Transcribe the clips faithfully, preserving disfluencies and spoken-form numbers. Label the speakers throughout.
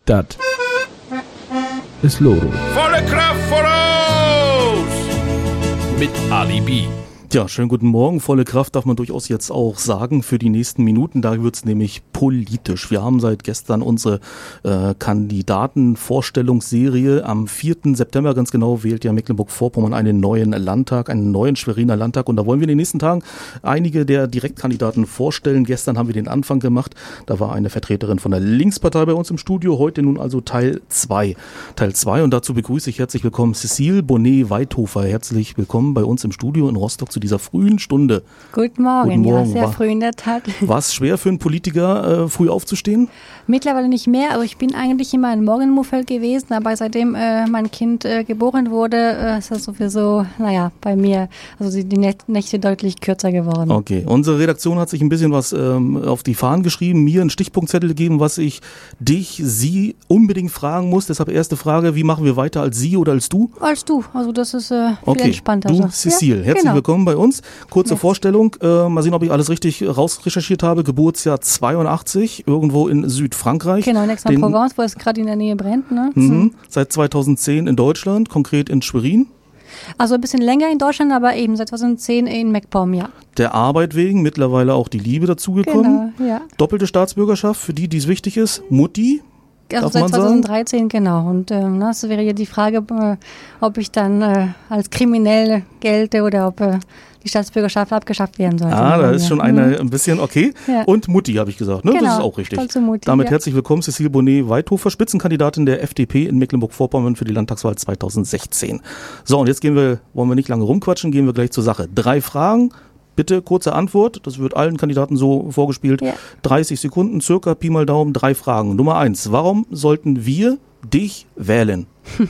Speaker 1: Das ist Loro.
Speaker 2: Volle Kraft voraus! Mit Ali B.
Speaker 3: Ja, schönen guten Morgen. Volle Kraft darf man durchaus jetzt auch sagen für die nächsten Minuten. Da wird's nämlich politisch. Wir haben seit gestern unsere äh, Kandidatenvorstellungsserie. Am vierten September ganz genau wählt ja Mecklenburg-Vorpommern einen neuen Landtag, einen neuen Schweriner Landtag. Und da wollen wir in den nächsten Tagen einige der Direktkandidaten vorstellen. Gestern haben wir den Anfang gemacht. Da war eine Vertreterin von der Linkspartei bei uns im Studio. Heute nun also Teil zwei. Teil zwei und dazu begrüße ich herzlich willkommen Cecile Bonnet-Weithofer. Herzlich willkommen bei uns im Studio in Rostock zu dieser frühen Stunde.
Speaker 4: Guten Morgen,
Speaker 3: Guten Morgen.
Speaker 4: Ja, sehr
Speaker 3: war,
Speaker 4: früh in der Tat.
Speaker 3: War es schwer für einen Politiker, äh, früh aufzustehen?
Speaker 4: Mittlerweile nicht mehr. Also ich bin eigentlich immer ein Morgenmuffel gewesen, aber seitdem äh, mein Kind äh, geboren wurde, äh, ist das sowieso, naja, bei mir, also die, die Nächte deutlich kürzer geworden.
Speaker 3: Okay, unsere Redaktion hat sich ein bisschen was ähm, auf die Fahnen geschrieben, mir einen Stichpunktzettel gegeben, was ich dich, sie unbedingt fragen muss. Deshalb erste Frage, wie machen wir weiter, als sie oder als du?
Speaker 4: Als du, also das ist äh, viel
Speaker 3: okay.
Speaker 4: entspannter.
Speaker 3: Du,
Speaker 4: also.
Speaker 3: Cecile,
Speaker 4: ja,
Speaker 3: herzlich
Speaker 4: genau.
Speaker 3: willkommen bei uns. Kurze
Speaker 4: Ja.
Speaker 3: Vorstellung, äh, mal sehen, ob ich alles richtig rausrecherchiert habe. Geburtsjahr zweiundachtzig, irgendwo in Südfrankreich.
Speaker 4: Genau, in Aix-en-Provence, wo es gerade in der Nähe brennt. Ne?
Speaker 3: Mhm. Seit zweitausendzehn in Deutschland, konkret in Schwerin.
Speaker 4: Also ein bisschen länger in Deutschland, aber eben seit zweitausendzehn in MacPom, ja.
Speaker 3: Der Arbeit wegen, mittlerweile auch die Liebe dazugekommen.
Speaker 4: Genau, ja.
Speaker 3: Doppelte Staatsbürgerschaft, für die, die es wichtig ist. Mutti.
Speaker 4: Also
Speaker 3: Darf
Speaker 4: seit
Speaker 3: man sagen?
Speaker 4: zweitausenddreizehn, genau. Und äh, das wäre ja die Frage, äh, ob ich dann äh, als kriminell gelte oder ob äh, die Staatsbürgerschaft abgeschafft werden sollte.
Speaker 3: Ah, da ist schon eine ein bisschen okay.
Speaker 4: Ja.
Speaker 3: Und Mutti, habe ich gesagt, ne?
Speaker 4: Genau,
Speaker 3: Das ist auch richtig.
Speaker 4: stolze Mutti,
Speaker 3: Damit
Speaker 4: ja.
Speaker 3: herzlich willkommen, Cecile Bonnet-Weithofer, Spitzenkandidatin der F D P in Mecklenburg-Vorpommern für die Landtagswahl zweitausendsechzehn. So, und jetzt gehen wir, wollen wir nicht lange rumquatschen, gehen wir gleich zur Sache. Drei Fragen. Bitte kurze Antwort, das wird allen Kandidaten so vorgespielt. Ja. dreißig Sekunden, circa, Pi mal Daumen, drei Fragen. Nummer eins, warum sollten wir dich wählen?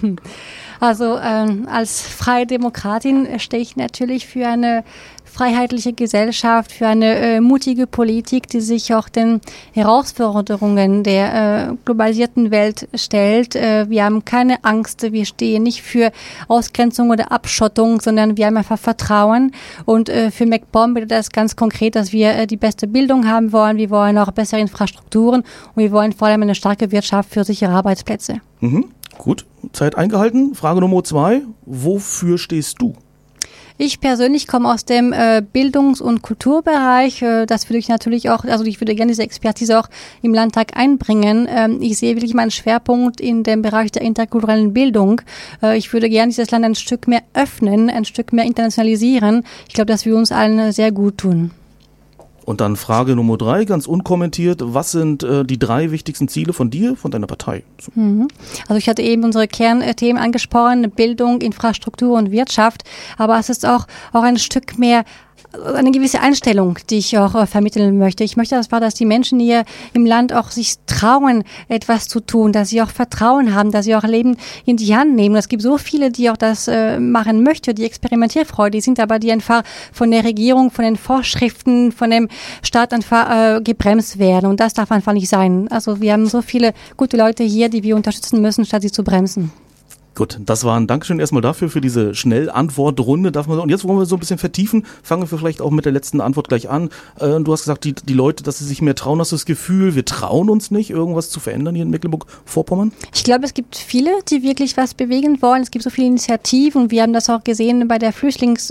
Speaker 4: Also ähm, als freie Demokratin stehe ich natürlich für eine freiheitliche Gesellschaft, für eine äh, mutige Politik, die sich auch den Herausforderungen der äh, globalisierten Welt stellt. Äh, wir haben keine Angst, wir stehen nicht für Ausgrenzung oder Abschottung, sondern wir haben einfach Vertrauen. Und äh, für MacPom bedeutet das ganz konkret, dass wir äh, die beste Bildung haben wollen, wir wollen auch bessere Infrastrukturen und wir wollen vor allem eine starke Wirtschaft für sichere Arbeitsplätze.
Speaker 3: Mhm. Gut, Zeit eingehalten. Frage Nummer zwei, wofür stehst du?
Speaker 4: Ich persönlich komme aus dem äh, Bildungs- und Kulturbereich. Äh, das würde ich natürlich auch, also ich würde gerne diese Expertise auch im Landtag einbringen. Ähm, ich sehe wirklich meinen Schwerpunkt in dem Bereich der interkulturellen Bildung. Äh, ich würde gerne dieses Land ein Stück mehr öffnen, ein Stück mehr internationalisieren. Ich glaube, dass wir uns allen sehr gut tun.
Speaker 3: Und dann Frage Nummer drei, ganz unkommentiert. Was sind äh, die drei wichtigsten Ziele von dir, von deiner Partei? So.
Speaker 4: Mhm. Also ich hatte eben unsere Kernthemen angesprochen, Bildung, Infrastruktur und Wirtschaft. Aber es ist auch, auch ein Stück mehr eine gewisse Einstellung, die ich auch äh, vermitteln möchte. Ich möchte, das war, dass die Menschen hier im Land auch sich trauen, etwas zu tun, dass sie auch Vertrauen haben, dass sie auch Leben in die Hand nehmen. Es gibt so viele, die auch das äh, machen möchten, die experimentierfreudig sind, aber die einfach von der Regierung, von den Vorschriften, von dem Staat einfach äh, gebremst werden. Und das darf einfach nicht sein. Also wir haben so viele gute Leute hier, die wir unterstützen müssen, statt sie zu bremsen.
Speaker 3: Gut, das war ein Dankeschön erstmal dafür, für diese Schnellantwortrunde. Darf man so. Und jetzt wollen wir so ein bisschen vertiefen. Fangen wir vielleicht auch mit der letzten Antwort gleich an. Äh, du hast gesagt, die, die Leute, dass sie sich mehr trauen. Hast du das Gefühl, wir trauen uns nicht, irgendwas zu verändern hier in Mecklenburg-Vorpommern?
Speaker 4: Ich glaube, es gibt viele, die wirklich was bewegen wollen. Es gibt so viele Initiativen und wir haben das auch gesehen bei der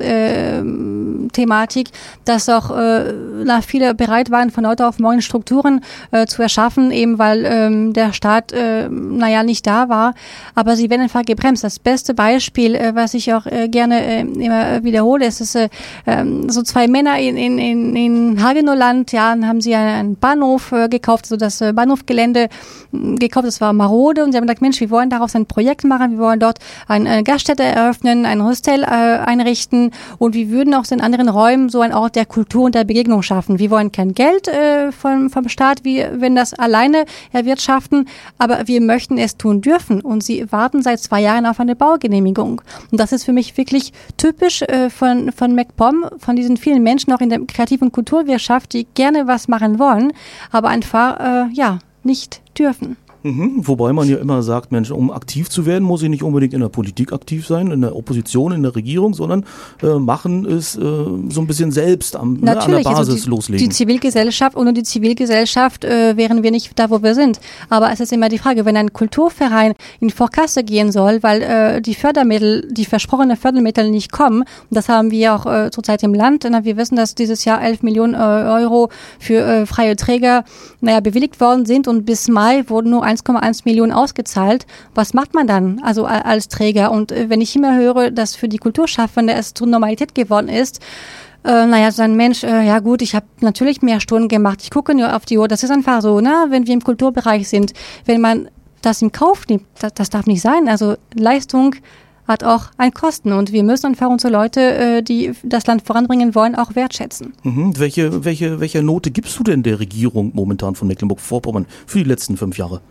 Speaker 4: Flüchtlingsthematik, äh, dass auch äh, na, viele bereit waren, von heute auf morgen Strukturen äh, zu erschaffen, eben weil ähm, der Staat, äh, naja, nicht da war. Aber sie werden einfach gebremst. Das beste Beispiel, äh, was ich auch äh, gerne äh, immer wiederhole, ist, ist äh, ähm, so zwei Männer in, in, in, in Hagenow-Land, ja, haben sie einen Bahnhof äh, gekauft, so das äh, Bahnhofgelände äh, gekauft, das war marode und sie haben gesagt, Mensch, wir wollen daraus ein Projekt machen, wir wollen dort eine äh, Gaststätte eröffnen, ein Hostel äh, einrichten und wir würden auch in anderen Räumen so einen Ort der Kultur und der Begegnung schaffen. Wir wollen kein Geld äh, vom, vom Staat, wir werden das alleine erwirtschaften, aber wir möchten es tun dürfen und sie warten seit zwei Jahren auf eine Baugenehmigung. Und das ist für mich wirklich typisch äh, von, von MacPom, von diesen vielen Menschen auch in der kreativen Kulturwirtschaft, die gerne was machen wollen, aber einfach, äh, ja, nicht dürfen.
Speaker 3: Mhm, wobei man ja immer sagt, Mensch, um aktiv zu werden, muss ich nicht unbedingt in der Politik aktiv sein, in der Opposition, in der Regierung, sondern äh, machen es äh, so ein bisschen selbst am, ne, an der Basis
Speaker 4: also die,
Speaker 3: loslegen.
Speaker 4: Die Zivilgesellschaft, ohne die Zivilgesellschaft äh, wären wir nicht da, wo wir sind. Aber es ist immer die Frage, wenn ein Kulturverein in Vorkasse gehen soll, weil äh, die Fördermittel, die versprochenen Fördermittel nicht kommen, und das haben wir auch äh, zurzeit im Land, na, wir wissen, dass dieses Jahr elf Millionen äh, Euro für äh, freie Träger naja, bewilligt worden sind und bis Mai wurden nur eins Komma eins Millionen ausgezahlt. Was macht man dann also als Träger? Und äh, wenn ich immer höre, dass für die Kulturschaffende es zur Normalität geworden ist, äh, naja, so ein Mensch, äh, ja gut, ich habe natürlich mehr Stunden gemacht, ich gucke nur auf die Uhr, das ist einfach so, ne? Wenn wir im Kulturbereich sind, wenn man das in Kauf nimmt, das, das darf nicht sein. Also Leistung hat auch einen Kosten und wir müssen einfach unsere Leute, die das Land voranbringen wollen, auch wertschätzen.
Speaker 3: Mhm. Welche, welche, welche Note gibst du denn der Regierung momentan von Mecklenburg-Vorpommern für die letzten fünf Jahre?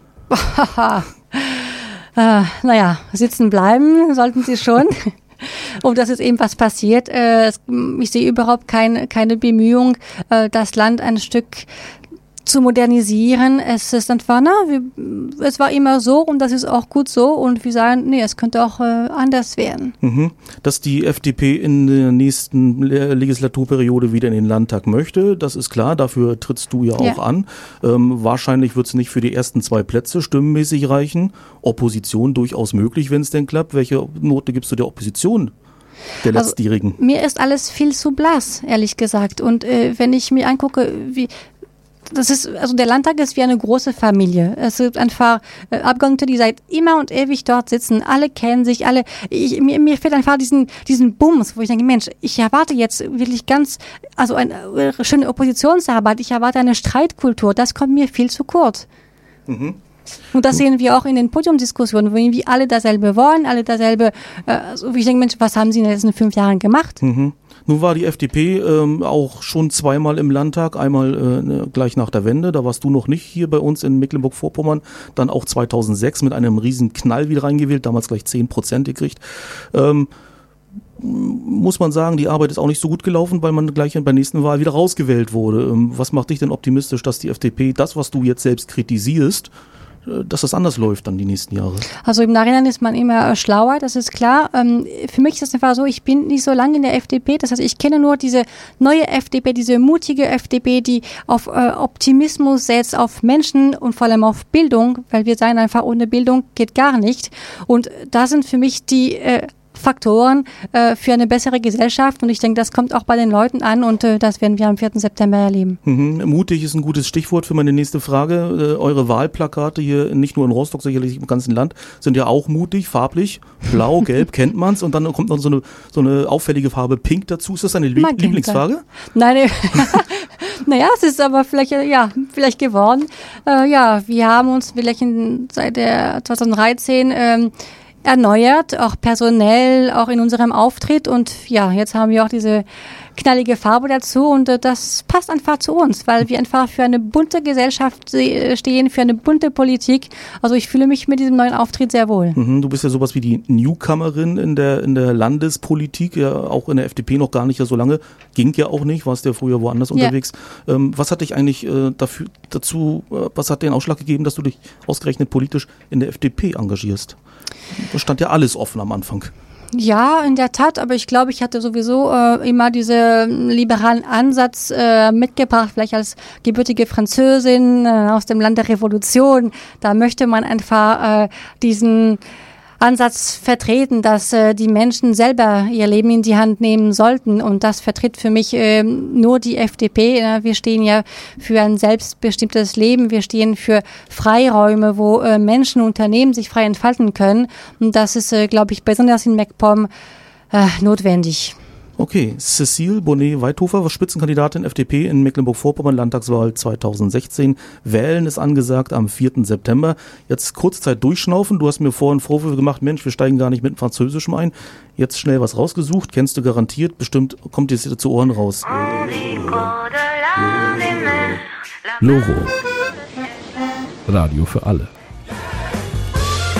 Speaker 4: äh, naja, sitzen bleiben sollten sie schon. Und das ist eben was passiert. Äh, ich sehe überhaupt kein, keine Bemühung, äh, das Land ein Stück zu modernisieren. Es ist einfach, na, wir, es war immer so und das ist auch gut so und wir sagen, nee, es könnte auch äh, anders werden.
Speaker 3: Mhm. Dass die F D P in der nächsten Legislaturperiode wieder in den Landtag möchte, das ist klar, dafür trittst du ja auch ja. an. Ähm, wahrscheinlich wird es nicht für die ersten zwei Plätze stimmenmäßig reichen. Opposition durchaus möglich, wenn es denn klappt. Welche Note gibst du der Opposition? Der letztjährigen?
Speaker 4: Also, mir ist alles viel zu blass, ehrlich gesagt. Und äh, wenn ich mir angucke, wie Das ist, also der Landtag ist wie eine große Familie. Es gibt einfach äh, Abgeordnete, die seit immer und ewig dort sitzen. Alle kennen sich, alle. Ich, mir, mir fehlt einfach diesen, diesen Bums, wo ich denke, Mensch, ich erwarte jetzt wirklich ganz, also eine äh, schöne Oppositionsarbeit. Ich erwarte eine Streitkultur. Das kommt mir viel zu kurz. Mhm. Und das sehen wir auch in den Podiumsdiskussionen, wo irgendwie alle dasselbe wollen, alle dasselbe, äh, also ich denke, Mensch, was haben sie in den letzten fünf Jahren gemacht?
Speaker 3: Mhm. Nun war die F D P ähm, auch schon zweimal im Landtag, einmal äh, gleich nach der Wende, da warst du noch nicht hier bei uns in Mecklenburg-Vorpommern, dann auch zweitausendsechs mit einem riesen Knall wieder reingewählt, damals gleich zehn Prozent gekriegt. Ähm, muss man sagen, die Arbeit ist auch nicht so gut gelaufen, weil man gleich bei der nächsten Wahl wieder rausgewählt wurde. Ähm, was macht dich denn optimistisch, dass die F D P das, was du jetzt selbst kritisierst, dass das anders läuft dann die nächsten Jahre? Also im Nachhinein ist man immer schlauer, das ist klar. Ähm, für mich ist es einfach so, ich bin nicht so lange in der F D P, das heißt, ich kenne nur diese neue F D P, diese mutige F D P, die auf äh, Optimismus setzt, auf Menschen und vor allem auf Bildung, weil wir sagen einfach, ohne Bildung geht gar nicht. Und da sind für mich die äh, Faktoren äh, für eine bessere Gesellschaft und ich denke, das kommt auch bei den Leuten an und äh, das werden wir am vierten September erleben. Mhm. Mutig ist ein gutes Stichwort für meine nächste Frage. Äh, eure Wahlplakate hier, nicht nur in Rostock, sicherlich im ganzen Land, sind ja auch mutig, farblich. Blau, gelb kennt man's und dann kommt noch so eine, so eine auffällige Farbe Pink dazu. Ist das deine Lie- Lieblingsfarbe? Nein, naja, es ist aber vielleicht, ja, vielleicht geworden. Äh, ja, wir haben uns vielleicht in, seit der zweitausenddreizehn ähm, erneuert, auch personell, auch in unserem Auftritt und ja, jetzt haben wir auch diese knallige Farbe dazu und äh, das passt einfach zu uns, weil wir einfach für eine bunte Gesellschaft äh, stehen, für eine bunte Politik. Also ich fühle mich mit diesem neuen Auftritt sehr wohl. Mhm, du bist ja sowas wie die Newcomerin in der in der Landespolitik, ja auch in der F D P noch gar nicht ja so lange, ging ja auch nicht, warst ja früher woanders ja unterwegs. Ähm, was hat dich eigentlich äh, dafür, dazu, äh, was hat den Ausschlag gegeben, dass du dich ausgerechnet politisch in der F D P engagierst? Da stand ja alles offen am Anfang. Ja, in der Tat, aber ich glaube, ich hatte sowieso äh, immer diesen liberalen Ansatz äh, mitgebracht, vielleicht als gebürtige Französin äh, aus dem Land der Revolution. Da möchte man einfach äh, diesen Ansatz vertreten, dass äh, die Menschen selber ihr Leben in die Hand nehmen sollten und das vertritt für mich äh, nur die F D P. Äh, wir stehen ja für ein selbstbestimmtes Leben, wir stehen für Freiräume, wo äh, Menschen, Unternehmen sich frei entfalten können und das ist, äh, glaube ich, besonders in MacPom äh, notwendig. Okay, Cécile Bonnet-Weithofer, Spitzenkandidatin F D P in Mecklenburg-Vorpommern, Landtagswahl zweitausendsechzehn. Wählen ist angesagt am vierten September. Jetzt kurz Zeit durchschnaufen. Du hast mir vorhin Vorwürfe gemacht, Mensch, wir steigen gar nicht mit dem Französischen ein. Jetzt schnell was rausgesucht, kennst du garantiert, bestimmt kommt dir zu Ohren raus.
Speaker 1: Loro. Radio für alle.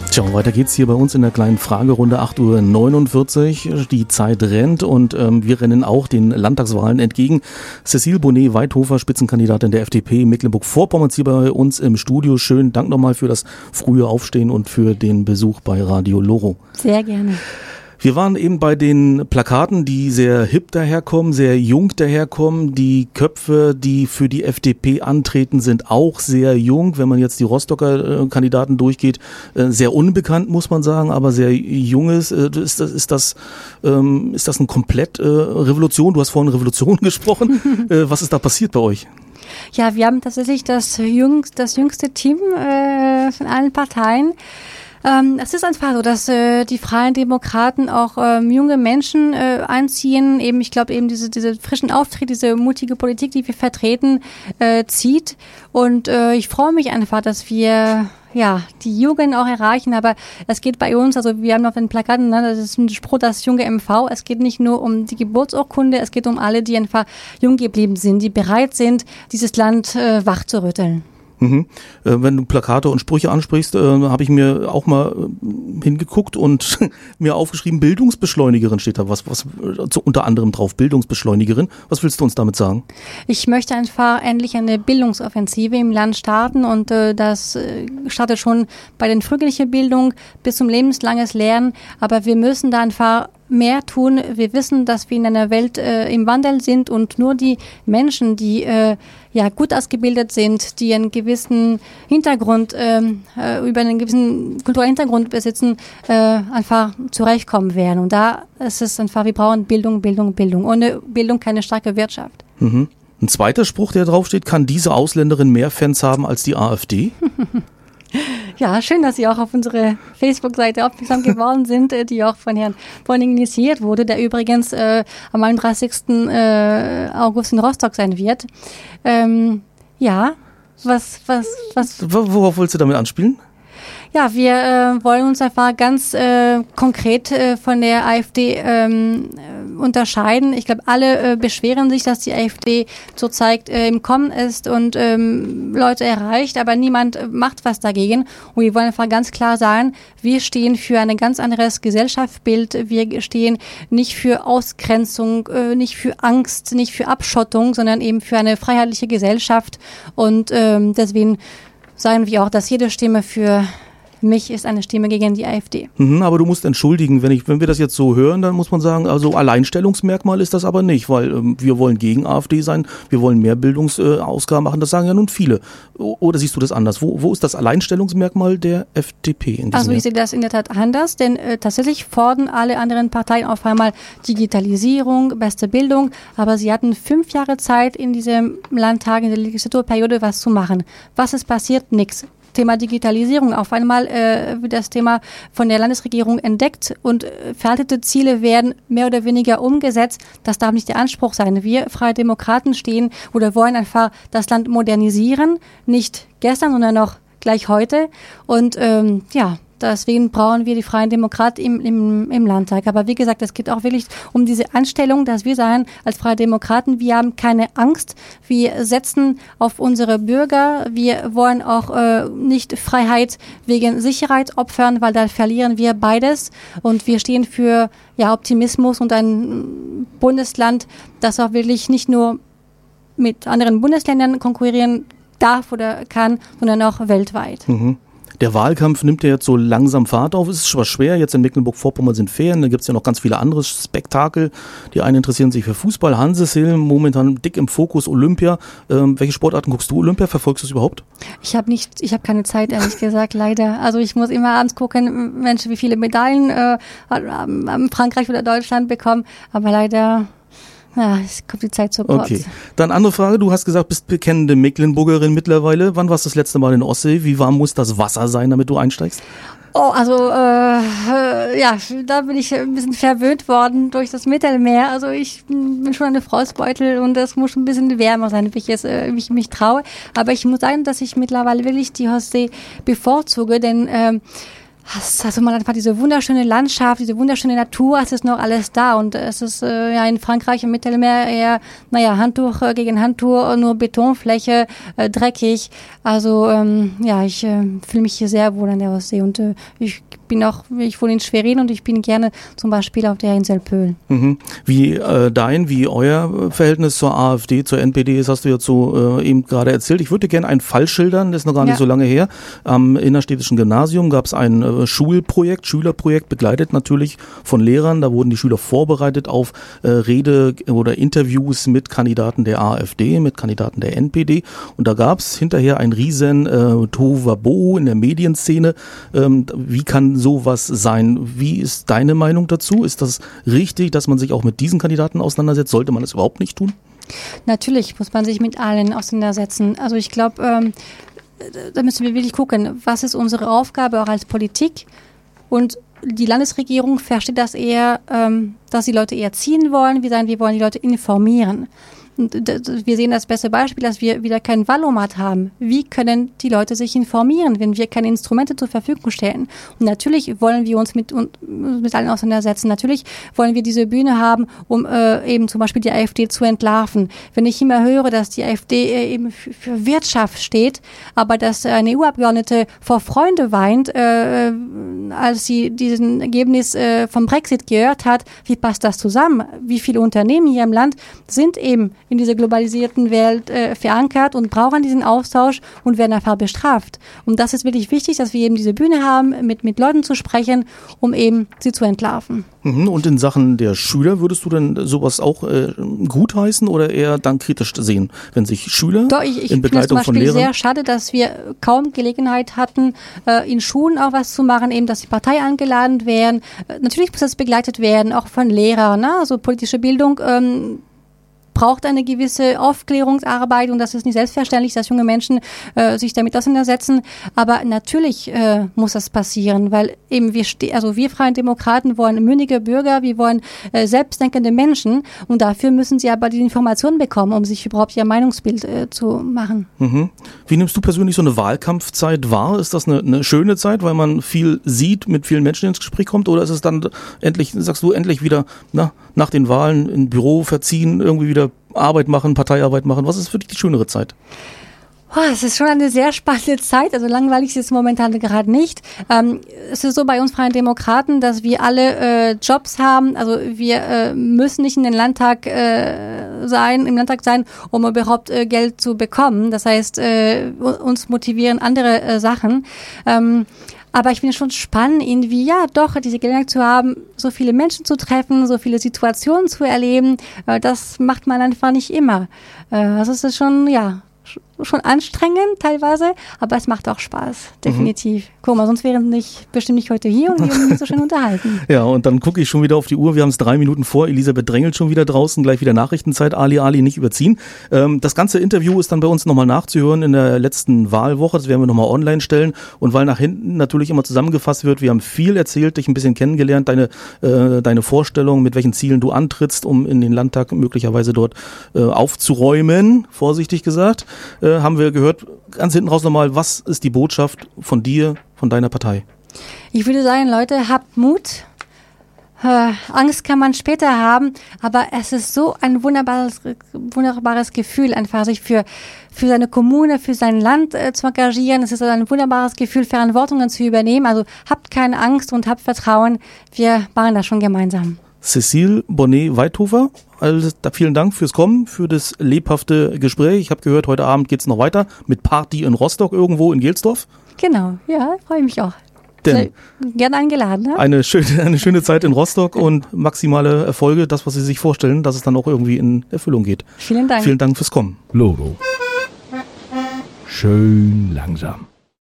Speaker 3: Tja, weiter geht's hier bei uns in der kleinen Fragerunde, acht Uhr neunundvierzig. Die Zeit rennt und ähm, wir rennen auch den Landtagswahlen entgegen. Cécile Bonnet-Weithofer, Spitzenkandidatin der F D P Mecklenburg-Vorpommern, hier bei uns im Studio. Schönen Dank nochmal für das frühe Aufstehen und für den Besuch bei Radio Loro.
Speaker 4: Sehr gerne.
Speaker 3: Wir waren eben bei den Plakaten, die sehr hip daherkommen, sehr jung daherkommen. Die Köpfe, die für die F D P antreten, sind auch sehr jung. Wenn man jetzt die Rostocker äh, Kandidaten durchgeht, äh, sehr unbekannt, muss man sagen, aber sehr junges. Äh, ist das, ist das, ähm, ist das eine komplett äh, Revolution? Du hast vorhin Revolution gesprochen. äh, was ist da passiert bei euch?
Speaker 4: Ja, wir haben tatsächlich das, jüngst, das jüngste Team äh, von allen Parteien. Ähm, es ist einfach so, dass äh, die Freien Demokraten auch ähm, junge Menschen äh, einziehen. Eben, ich glaube, eben diese diese frischen Auftritt, diese mutige Politik, die wir vertreten, äh, zieht. Und äh, ich freue mich einfach, dass wir ja die Jugend auch erreichen. Aber es geht bei uns, also wir haben auf den Plakaten, ne, das ist ein Spruch, das junge M V. Es geht nicht nur um die Geburtsurkunde, es geht um alle, die einfach jung geblieben sind, die bereit sind, dieses Land äh, wach zu rütteln.
Speaker 3: Mhm. Äh, wenn du Plakate und Sprüche ansprichst, äh, habe ich mir auch mal äh, hingeguckt und mir aufgeschrieben, Bildungsbeschleunigerin steht da, was, was äh, unter anderem drauf, Bildungsbeschleunigerin. Was willst du uns damit sagen?
Speaker 4: Ich möchte einfach endlich eine Bildungsoffensive im Land starten und äh, das äh, startet schon bei der frühkindlichen Bildung bis zum lebenslanges Lernen, aber wir müssen da einfach mehr tun. Wir wissen, dass wir in einer Welt äh, im Wandel sind und nur die Menschen, die äh, ja gut ausgebildet sind, die einen gewissen Hintergrund, ähm, äh, über einen gewissen kulturellen Hintergrund besitzen, äh, einfach zurechtkommen werden. Und da ist es einfach, wir brauchen Bildung, Bildung, Bildung. Ohne Bildung keine starke Wirtschaft.
Speaker 3: Mhm. Ein zweiter Spruch, der draufsteht, kann diese Ausländerin mehr Fans haben als die AfD?
Speaker 4: Ja, schön, dass Sie auch auf unsere Facebook-Seite aufmerksam geworden sind, die auch von Herrn Bonning initiiert wurde, der übrigens äh, am einunddreißigsten Äh, August in Rostock sein wird. Ähm, ja, was, was, was?
Speaker 3: Worauf willst du damit anspielen?
Speaker 4: Ja, wir äh, wollen uns einfach ganz äh, konkret äh, von der AfD ähm, unterscheiden. Ich glaube, alle äh, beschweren sich, dass die AfD zurzeit äh, im Kommen ist und ähm, Leute erreicht, aber niemand äh, macht was dagegen. Und wir wollen einfach ganz klar sagen, wir stehen für ein ganz anderes Gesellschaftsbild. Wir stehen nicht für Ausgrenzung, äh, nicht für Angst, nicht für Abschottung, sondern eben für eine freiheitliche Gesellschaft. Und ähm, deswegen sagen wir auch, dass jede Stimme für mich ist eine Stimme gegen die AfD. Mhm,
Speaker 3: aber du musst entschuldigen, wenn ich, wenn wir das jetzt so hören, dann muss man sagen, also Alleinstellungsmerkmal ist das aber nicht, weil ähm, wir wollen gegen AfD sein, wir wollen mehr Bildungsausgaben machen, das sagen ja nun viele. Oder siehst du das anders? Wo, wo ist das Alleinstellungsmerkmal der F D P in diesem
Speaker 4: Also ich
Speaker 3: Jahr?
Speaker 4: sehe das in der Tat anders, denn äh, tatsächlich fordern alle anderen Parteien auf einmal Digitalisierung, beste Bildung, aber sie hatten fünf Jahre Zeit in diesem Landtag, in der Legislaturperiode was zu machen. Was ist passiert? Nix. Thema Digitalisierung. Auf einmal äh, wird das Thema von der Landesregierung entdeckt und äh, veraltete Ziele werden mehr oder weniger umgesetzt. Das darf nicht der Anspruch sein. Wir Freie Demokraten stehen oder wollen einfach das Land modernisieren, nicht gestern, sondern noch gleich heute. Und ähm, ja, deswegen brauchen wir die Freien Demokraten im, im, im Landtag. Aber wie gesagt, es geht auch wirklich um diese Anstellung, dass wir sagen, als Freie Demokraten, wir haben keine Angst. Wir setzen auf unsere Bürger. Wir wollen auch äh, nicht Freiheit wegen Sicherheit opfern, weil da verlieren wir beides. Und wir stehen für ja, Optimismus und ein Bundesland, das auch wirklich nicht nur mit anderen Bundesländern konkurrieren darf oder kann, sondern auch weltweit.
Speaker 3: Mhm. Der Wahlkampf nimmt ja jetzt so langsam Fahrt auf. Es ist zwar schwer, jetzt in Mecklenburg-Vorpommern sind Ferien, da gibt es ja noch ganz viele andere Spektakel. Die einen interessieren sich für Fußball, Hanseshilm, momentan dick im Fokus Olympia. Ähm, welche Sportarten guckst du Olympia? Verfolgst du es überhaupt?
Speaker 4: Ich habe nicht, ich habe keine Zeit, ehrlich gesagt, leider. Also ich muss immer abends gucken, Mensch, wie viele Medaillen äh, Frankreich oder Deutschland bekommen, aber leider... Ja, es kommt die Zeit zu kurz.
Speaker 3: Okay, dann andere Frage. Du hast gesagt, bist bekennende Mecklenburgerin mittlerweile. Wann warst du das letzte Mal in Ostsee? Wie warm muss das Wasser sein, damit du einsteigst?
Speaker 4: Oh, also äh, äh, ja, da bin ich ein bisschen verwöhnt worden durch das Mittelmeer. Also ich bin schon eine Frostbeutel und das muss schon ein bisschen wärmer sein, wie ich, jetzt, äh, wie ich mich traue. Aber ich muss sagen, dass ich mittlerweile wirklich die Ostsee bevorzuge, denn äh, Also man hat einfach diese wunderschöne Landschaft, diese wunderschöne Natur, es ist noch alles da und es ist äh, ja in Frankreich im Mittelmeer eher, naja, Handtuch äh, gegen Handtuch, nur Betonfläche, äh, dreckig. Also ähm, ja, ich äh, fühle mich hier sehr wohl an der Ostsee und äh, ich bin auch, ich wohne in Schwerin und ich bin gerne zum Beispiel auf der Insel Pöhl.
Speaker 3: Mhm. Wie äh, dein, wie euer Verhältnis zur AfD, zur N P D ist, hast du ja so äh, eben gerade erzählt. Ich würde gerne einen Fall schildern, das ist noch gar nicht ja. so lange her. Am innerstädtischen Gymnasium gab es ein äh, Schulprojekt, Schülerprojekt, begleitet natürlich von Lehrern. Da wurden die Schüler vorbereitet auf äh, Rede oder Interviews mit Kandidaten der AfD, mit Kandidaten der N P D. Und da gab es hinterher ein riesen äh, Tohuwabohu in der Medienszene. Ähm, wie kann sowas sein? Wie ist deine Meinung dazu? Ist das richtig, dass man sich auch mit diesen Kandidaten auseinandersetzt? Sollte man es überhaupt nicht tun?
Speaker 4: Natürlich muss man sich mit allen auseinandersetzen. Also ich glaube, ähm, da müssen wir wirklich gucken, was ist unsere Aufgabe auch als Politik? Und die Landesregierung versteht das eher, ähm, dass die Leute eher ziehen wollen, wir sagen, wir wollen die Leute informieren. Und wir sehen das beste Beispiel, dass wir wieder kein Wahlomat haben. Wie können die Leute sich informieren, wenn wir keine Instrumente zur Verfügung stellen? Und natürlich wollen wir uns mit, mit allen auseinandersetzen. Natürlich wollen wir diese Bühne haben, um äh, eben zum Beispiel die AfD zu entlarven. Wenn ich immer höre, dass die AfD äh, eben für, für Wirtschaft steht, aber dass eine E U-Abgeordnete vor Freunde weint, äh, als sie diesen Ergebnis äh, vom Brexit gehört hat, wie passt das zusammen? Wie viele Unternehmen hier im Land sind eben in dieser globalisierten Welt äh, verankert und brauchen diesen Austausch und werden einfach bestraft. Und das ist wirklich wichtig, dass wir eben diese Bühne haben, mit, mit Leuten zu sprechen, um eben sie zu entlarven.
Speaker 3: Und in Sachen der Schüler, würdest du denn sowas auch äh, gutheißen oder eher dann kritisch sehen, wenn sich Schüler
Speaker 4: Doch, ich, ich
Speaker 3: in Begleitung von Lehrern...
Speaker 4: Ich finde es zum Beispiel sehr schade, dass wir kaum Gelegenheit hatten, äh, in Schulen auch was zu machen, eben, dass die Partei eingeladen werden. Äh, natürlich muss das begleitet werden, auch von Lehrern, ne? Also politische Bildung ähm, braucht eine gewisse Aufklärungsarbeit und das ist nicht selbstverständlich, dass junge Menschen äh, sich damit auseinandersetzen. Aber natürlich äh, muss das passieren, weil eben wir, ste- also wir Freien Demokraten wollen mündige Bürger, wir wollen äh, selbstdenkende Menschen und dafür müssen sie aber die Informationen bekommen, um sich überhaupt ihr Meinungsbild äh, zu machen.
Speaker 3: Mhm. Wie nimmst du persönlich so eine Wahlkampfzeit wahr? Ist das eine, eine schöne Zeit, weil man viel sieht, mit vielen Menschen ins Gespräch kommt, oder ist es dann endlich, sagst du, endlich wieder na, nach den Wahlen im Büro verziehen, irgendwie wieder Arbeit machen, Parteiarbeit machen? Was ist für dich die schönere Zeit?
Speaker 4: Oh, es ist schon eine sehr spannende Zeit, also langweilig ist es momentan gerade nicht. Ähm, es ist so bei uns Freien Demokraten, dass wir alle äh, Jobs haben, also wir äh, müssen nicht in den Landtag äh, sein, im Landtag sein, um überhaupt äh, Geld zu bekommen. Das heißt, äh, uns motivieren andere äh, Sachen. Ähm, Aber ich finde es schon spannend, irgendwie, ja, doch, diese Gelegenheit zu haben, so viele Menschen zu treffen, so viele Situationen zu erleben. Äh, das macht man einfach nicht immer. Äh, also es ist schon, ja, schon anstrengend teilweise, aber es macht auch Spaß, definitiv. Mhm. Guck mal, sonst wären wir nicht, bestimmt nicht heute hier und wir würden uns so schön unterhalten.
Speaker 3: Ja, und dann gucke ich schon wieder auf die Uhr. Wir haben es drei Minuten vor. Elisabeth drängelt schon wieder draußen. Gleich wieder Nachrichtenzeit. Ali, Ali, nicht überziehen. Ähm, das ganze Interview ist dann bei uns nochmal nachzuhören in der letzten Wahlwoche. Das werden wir nochmal online stellen. Und weil nach hinten natürlich immer zusammengefasst wird, wir haben viel erzählt, dich ein bisschen kennengelernt, deine, äh, deine Vorstellung, mit welchen Zielen du antrittst, um in den Landtag möglicherweise dort äh, aufzuräumen, vorsichtig gesagt. Äh, haben wir gehört, ganz hinten raus nochmal, was ist die Botschaft von dir, von deiner Partei?
Speaker 4: Ich würde sagen, Leute, habt Mut. Äh, Angst kann man später haben, aber es ist so ein wunderbares, wunderbares Gefühl, einfach sich für, für seine Kommune, für sein Land äh, zu engagieren. Es ist ein wunderbares Gefühl, Verantwortungen zu übernehmen. Also habt keine Angst und habt Vertrauen. Wir machen das schon gemeinsam.
Speaker 3: Cécile Bonnet-Weithofer, also, vielen Dank fürs Kommen, für das lebhafte Gespräch. Ich habe gehört, heute Abend geht's noch weiter mit Party in Rostock irgendwo in Gelsdorf.
Speaker 4: Genau, ja, freue mich auch.
Speaker 3: Denn
Speaker 4: gerne eingeladen. Ne?
Speaker 3: Eine schöne, eine schöne Zeit in Rostock und maximale Erfolge, das, was Sie sich vorstellen, dass es dann auch irgendwie in Erfüllung geht.
Speaker 4: Vielen Dank.
Speaker 3: Vielen Dank fürs Kommen.
Speaker 1: Loro. Schön langsam.